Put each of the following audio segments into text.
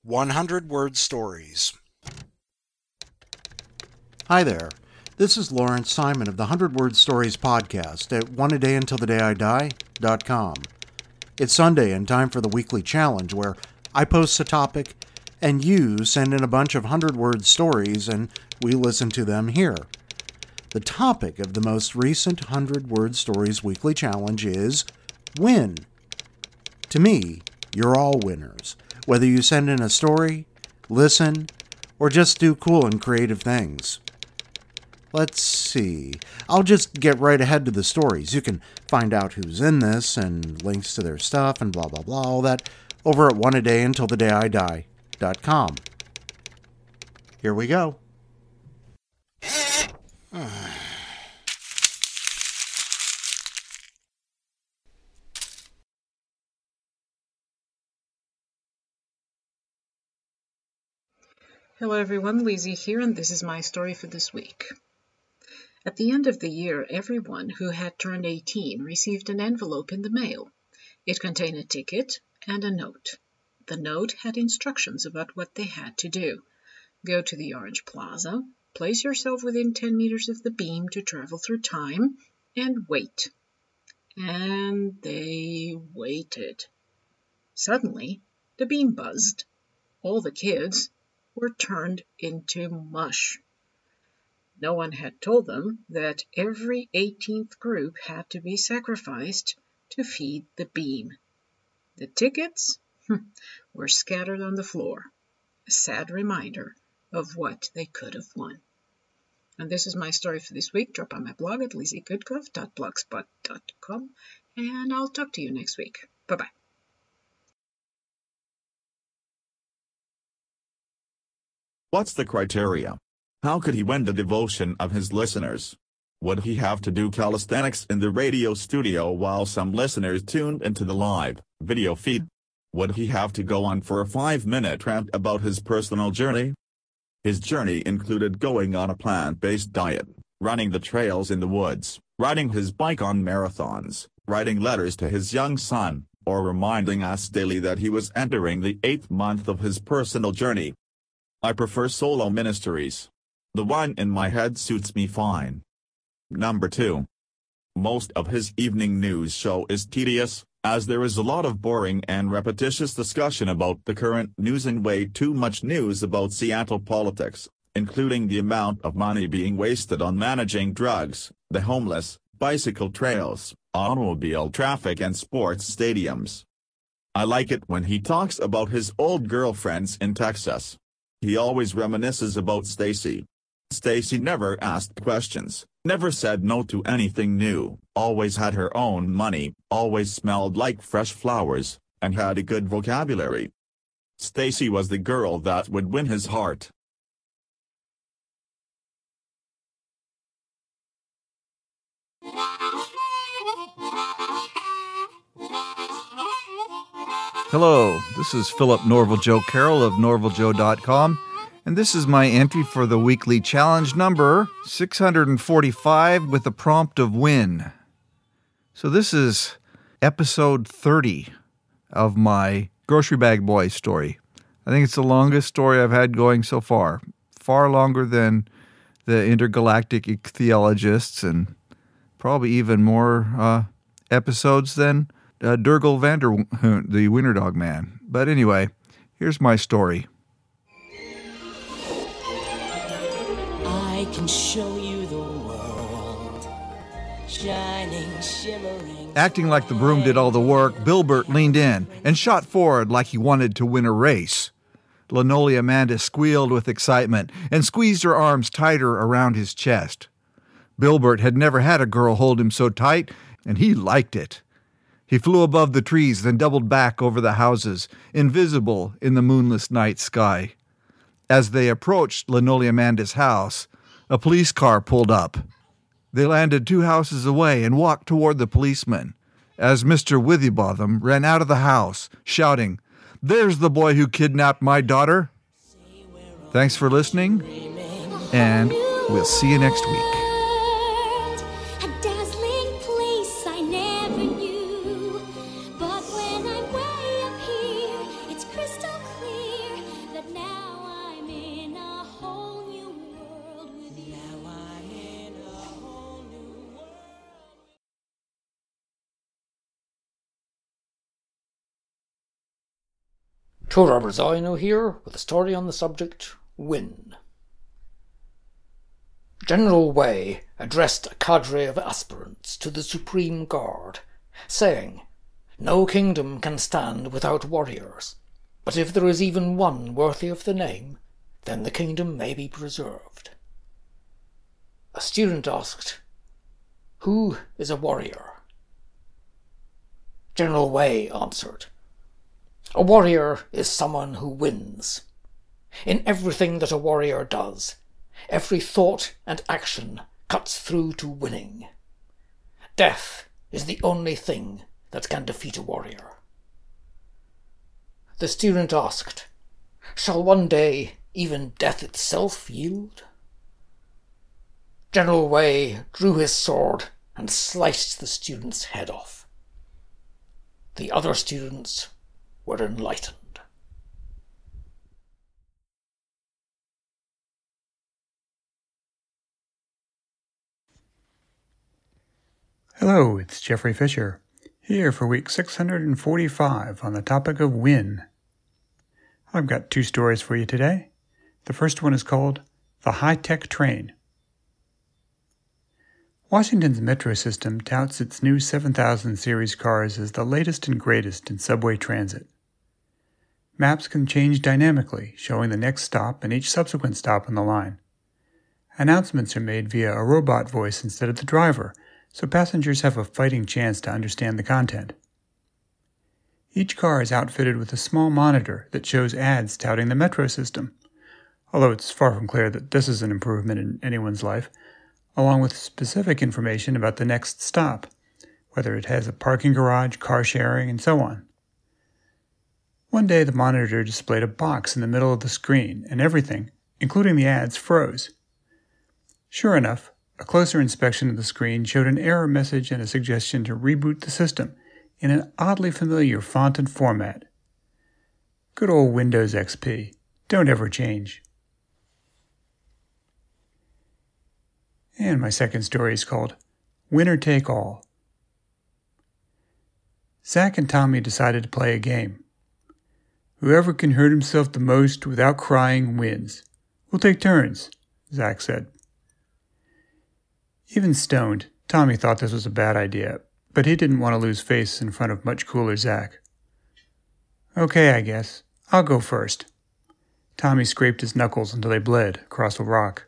100-word stories. Hi there. This is Lawrence Simon of the 100-word stories podcast at oneadayuntilthedayidie.com. It's Sunday and time for the weekly challenge where I post a topic and you send in a bunch of 100-word stories and we listen to them here. The topic of the most recent 100-word stories weekly challenge is win. To me, you're all winners. Whether you send in a story, listen, or just do cool and creative things. Let's see. I'll just get right ahead to the stories. You can find out who's in this and links to their stuff and blah, blah, blah, all that over at oneadayuntilthedayidie.com. Here we go. Hello everyone, Lizzie here, and this is my story for this week. At the end of the year, everyone who had turned 18 received an envelope in the mail. It contained a ticket and a note. The note had instructions about what they had to do. Go to the Orange Plaza, place yourself within 10 meters of the beam to travel through time, and wait. And they waited. Suddenly, the beam buzzed. All the kids were turned into mush. No one had told them that every 18th group had to be sacrificed to feed the beam. The tickets were scattered on the floor, a sad reminder of what they could have won. And this is my story for this week. Drop on my blog at lizziegoodcliff.blogspot.com, and I'll talk to you next week. Bye-bye. What's the criteria? How could he win the devotion of his listeners? Would he have to do calisthenics in the radio studio while some listeners tuned into the live video feed? Would he have to go on for a 5-minute rant about his personal journey? His journey included going on a plant-based diet, running the trails in the woods, riding his bike on marathons, writing letters to his young son, or reminding us daily that he was entering the 8th month of his personal journey. I prefer solo ministries. The one in my head suits me fine. Number 2. Most of his evening news show is tedious, as there is a lot of boring and repetitious discussion about the current news and way too much news about Seattle politics, including the amount of money being wasted on managing drugs, the homeless, bicycle trails, automobile traffic and sports stadiums. I like it when he talks about his old girlfriends in Texas. He always reminisces about Stacy. Stacy never asked questions, never said no to anything new, always had her own money, always smelled like fresh flowers, and had a good vocabulary. Stacy was the girl that would win his heart. Hello, this is Philip Norval Joe Carroll of norvaljoe.com, and this is my entry for the weekly challenge number 645 with the prompt of win. So this is episode 30 of my Grocery Bag Boy story. I think it's the longest story I've had going so far, far longer than the intergalactic ichthyologists and probably even more episodes than Durgal Vanderhoont, the Winter Dog Man. But anyway, here's my story. I can show you the world, shining, shimmering. Acting like the broom did all the work, Bilbert leaned in and shot forward like he wanted to win a race. Linoleum Amanda squealed with excitement and squeezed her arms tighter around his chest. Bilbert had never had a girl hold him so tight, and he liked it. He flew above the trees, then doubled back over the houses, invisible in the moonless night sky. As they approached Linoleum Amanda's house, a police car pulled up. They landed 2 houses away and walked toward the policeman, as Mr. Withybotham ran out of the house, shouting, "There's the boy who kidnapped my daughter." Thanks for listening, and we'll see you next week. A dazzling place I never knew, but when I'm way up here, it's crystal clear. Tudor Brazino here with a story on the subject, Win. General Wei addressed a cadre of aspirants to the Supreme Guard, saying, "No kingdom can stand without warriors, but if there is even one worthy of the name, then the kingdom may be preserved." A student asked, "Who is a warrior?" General Wei answered, "A warrior is someone who wins. In everything that a warrior does, every thought and action cuts through to winning. Death is the only thing that can defeat a warrior." The student asked, "Shall one day even death itself yield?" General Wei drew his sword and sliced the student's head off. The other students were enlightened. Hello, it's Jeffrey Fisher, here for week 645 on the topic of Win. I've got 2 stories for you today. The first one is called The High-Tech Train. Washington's metro system touts its new 7000 series cars as the latest and greatest in subway transit. Maps can change dynamically, showing the next stop and each subsequent stop on the line. Announcements are made via a robot voice instead of the driver, so passengers have a fighting chance to understand the content. Each car is outfitted with a small monitor that shows ads touting the metro system, although it's far from clear that this is an improvement in anyone's life, along with specific information about the next stop, whether it has a parking garage, car sharing, and so on. One day the monitor displayed a box in the middle of the screen, and everything, including the ads, froze. Sure enough, a closer inspection of the screen showed an error message and a suggestion to reboot the system in an oddly familiar font and format. Good old Windows XP. Don't ever change. And my second story is called Winner Take All. Zach and Tommy decided to play a game. Whoever can hurt himself the most without crying wins. We'll take turns, Zach said. Even stoned, Tommy thought this was a bad idea, but he didn't want to lose face in front of much cooler Zach. "Okay, I guess. I'll go first." Tommy scraped his knuckles until they bled across a rock.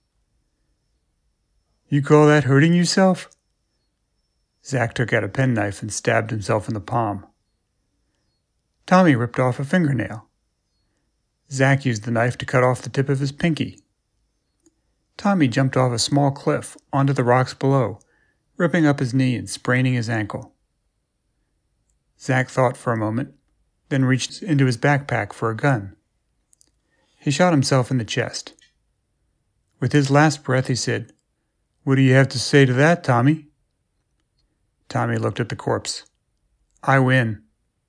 "You call that hurting yourself?" Zach took out a penknife and stabbed himself in the palm. Tommy ripped off a fingernail. Zach used the knife to cut off the tip of his pinky. Tommy jumped off a small cliff onto the rocks below, ripping up his knee and spraining his ankle. Zach thought for a moment, then reached into his backpack for a gun. He shot himself in the chest. With his last breath, he said, "What do you have to say to that, Tommy?" Tommy looked at the corpse. "I win."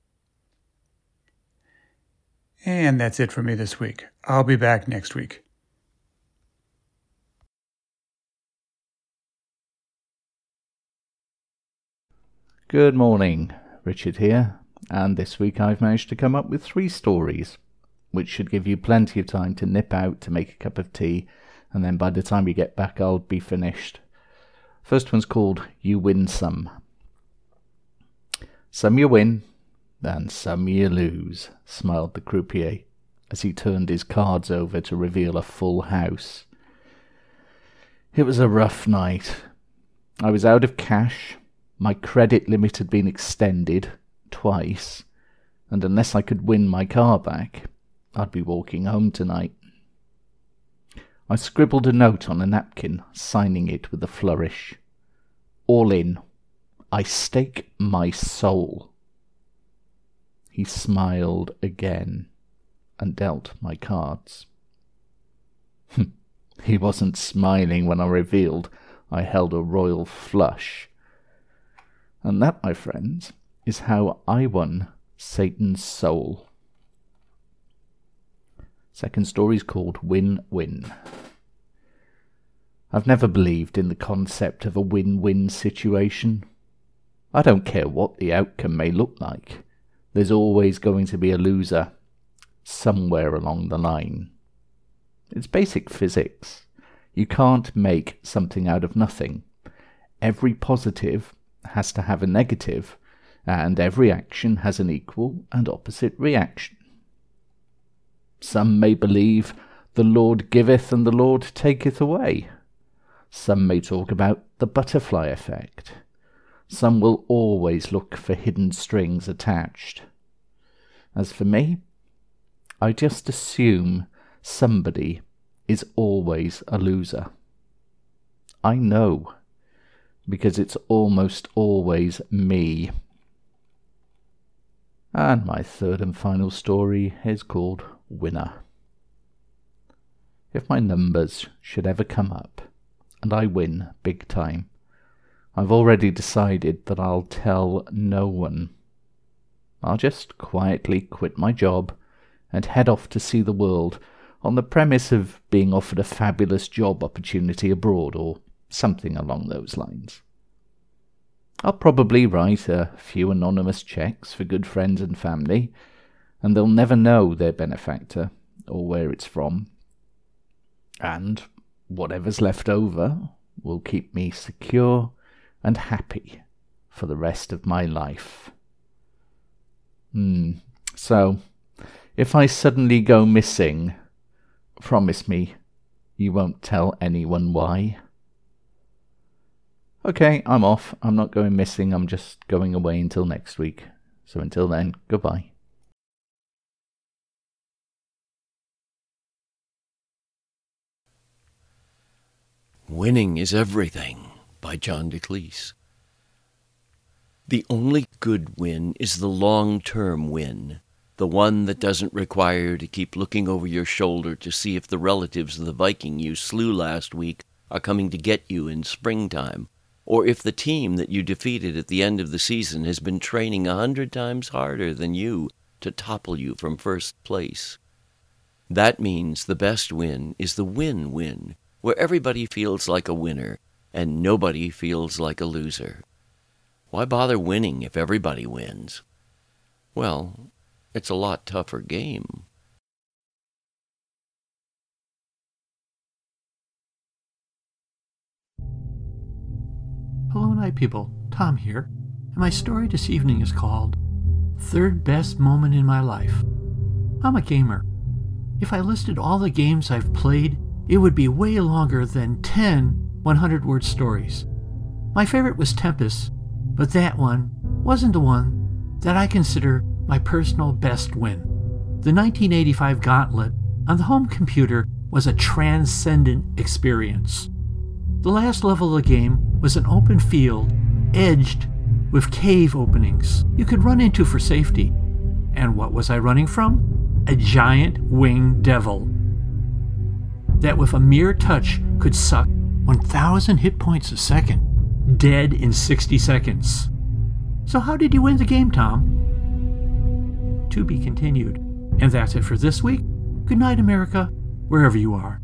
And that's it for me this week. I'll be back next week. Good morning, Richard here, and this week I've managed to come up with 3 stories, which should give you plenty of time to nip out to make a cup of tea, and then by the time you get back I'll be finished. First one's called You Win Some. "Some you win, and some you lose," smiled the croupier, as he turned his cards over to reveal a full house. It was a rough night. I was out of cash. My credit limit had been extended twice, and unless I could win my car back, I'd be walking home tonight. I scribbled a note on a napkin, signing it with a flourish. "All in. I stake my soul." He smiled again and dealt my cards. He wasn't smiling when I revealed I held a royal flush. And that, my friends, is how I won Satan's soul. Second story's called Win-Win. I've never believed in the concept of a win-win situation. I don't care what the outcome may look like. There's always going to be a loser. somewhere along the line. It's basic physics. You can't make something out of nothing. Every positive has to have a negative, and every action has an equal and opposite reaction. Some may believe the Lord giveth and the Lord taketh away. Some may talk about the butterfly effect. Some will always look for hidden strings attached. As for me, I just assume somebody is always a loser. I know, because it's almost always me. And my third and final story is called Winner. If my numbers should ever come up, and I win big time, I've already decided that I'll tell no one. I'll just quietly quit my job and head off to see the world on the premise of being offered a fabulous job opportunity abroad or something along those lines. I'll probably write a few anonymous checks for good friends and family, and they'll never know their benefactor or where it's from. And whatever's left over will keep me secure and happy for the rest of my life. So, if I suddenly go missing, promise me you won't tell anyone why. Okay, I'm off. I'm not going missing. I'm just going away until next week. So until then, goodbye. Winning is Everything by John DeCleese. The only good win is the long-term win, the one that doesn't require you to keep looking over your shoulder to see if the relatives of the Viking you slew last week are coming to get you in springtime, or if the team that you defeated at the end of the season has been training 100 times harder than you to topple you from first place. That means the best win is the win-win, where everybody feels like a winner and nobody feels like a loser. Why bother winning if everybody wins? Well, it's a lot tougher game. Hello, night people. Tom here, and my story this evening is called Third Best Moment in My Life. I'm a gamer. If I listed all the games I've played, it would be way longer than 10 100-word stories. My favorite was Tempest, but that one wasn't the one that I consider my personal best win. The 1985 Gauntlet on the home computer was a transcendent experience. The last level of the game was an open field, edged with cave openings you could run into for safety. And what was I running from? A giant winged devil that with a mere touch could suck 1,000 hit points a second, dead in 60 seconds. So how did you win the game, Tom? To be continued. And that's it for this week. Good night, America, wherever you are.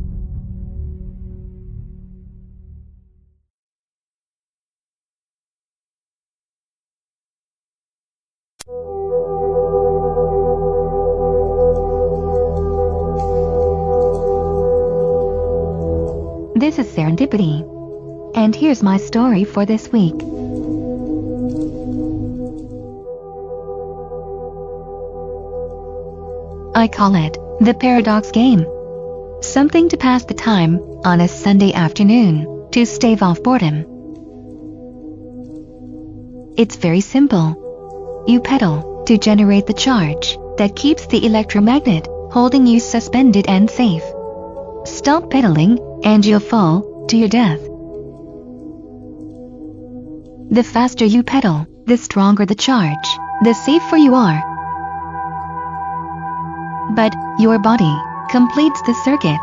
This is Serendipity, and here's my story for this week. I call it the Paradox Game. Something to pass the time on a Sunday afternoon to stave off boredom. It's very simple. You pedal to generate the charge that keeps the electromagnet holding you suspended and safe. Stop pedaling and you'll fall to your death. The faster you pedal, the stronger the charge, the safer you are. But your body completes the circuit.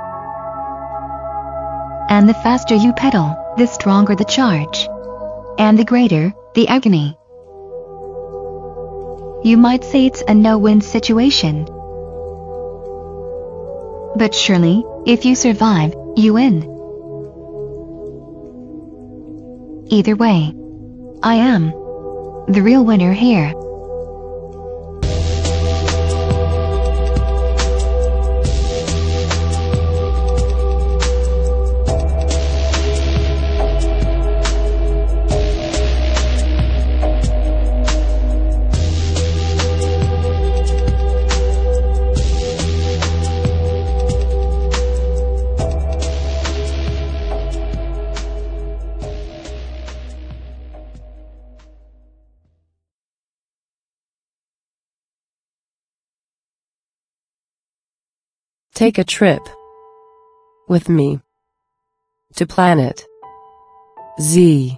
And the faster you pedal, the stronger the charge, and the greater the agony. You might say it's a no-win situation. But surely, if you survive, you win. Either way, I am the real winner here. Take a trip with me to Planet Z.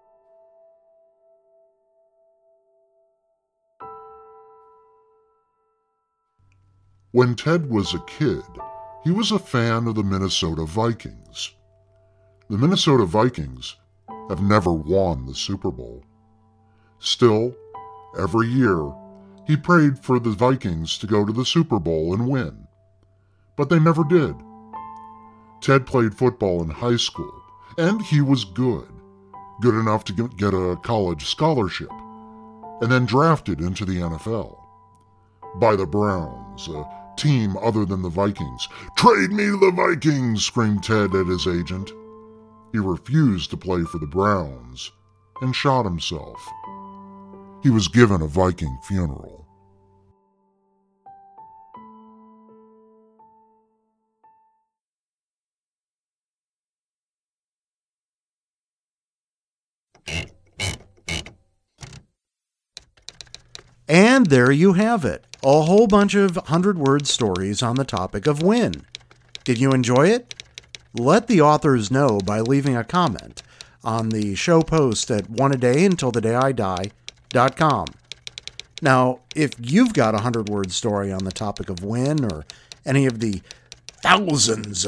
When Ted was a kid, he was a fan of the Minnesota Vikings. The Minnesota Vikings have never won the Super Bowl. Still, every year, he prayed for the Vikings to go to the Super Bowl and win. But they never did. Ted played football in high school, and he was good enough to get a college scholarship, and then drafted into the NFL by the Browns, a team other than the Vikings. "Trade me to the Vikings!" screamed Ted at his agent. He refused to play for the Browns and shot himself. He was given a Viking funeral. And there you have it. A whole bunch of 100-word stories on the topic of when. Did you enjoy it? Let the authors know by leaving a comment on the show post at oneadayuntilthedayidie.com. Now, if you've got a 100-word story on the topic of when, or any of the hundreds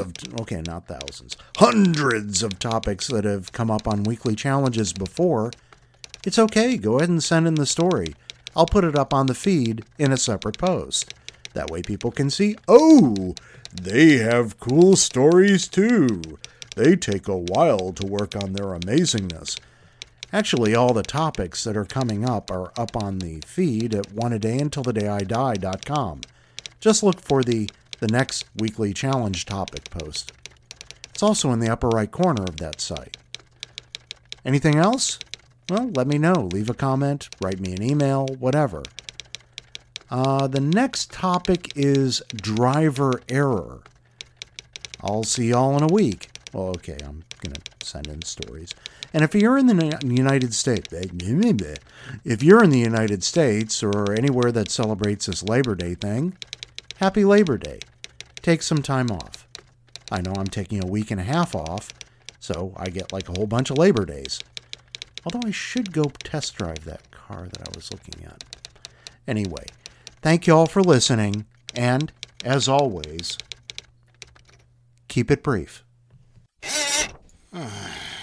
of topics that have come up on weekly challenges before, it's okay. Go ahead and send in the story. I'll put it up on the feed in a separate post. That way people can see, oh, they have cool stories too. They take a while to work on their amazingness. Actually, all the topics that are coming up are up on the feed at oneadayuntilthedayidie.com. Just look for the next weekly challenge topic post. It's also in the upper right corner of that site. Anything else? Well, let me know. Leave a comment, write me an email, whatever. The next topic is driver error. I'll see y'all in a week. Well, okay, I'm going to send in stories. And if you're in the United States, or anywhere that celebrates this Labor Day thing, happy Labor Day. Take some time off. I know I'm taking a week and a half off, so I get like a whole bunch of Labor Days. Although I should go test drive that car that I was looking at. Anyway, thank you all for listening, and, as always, keep it brief.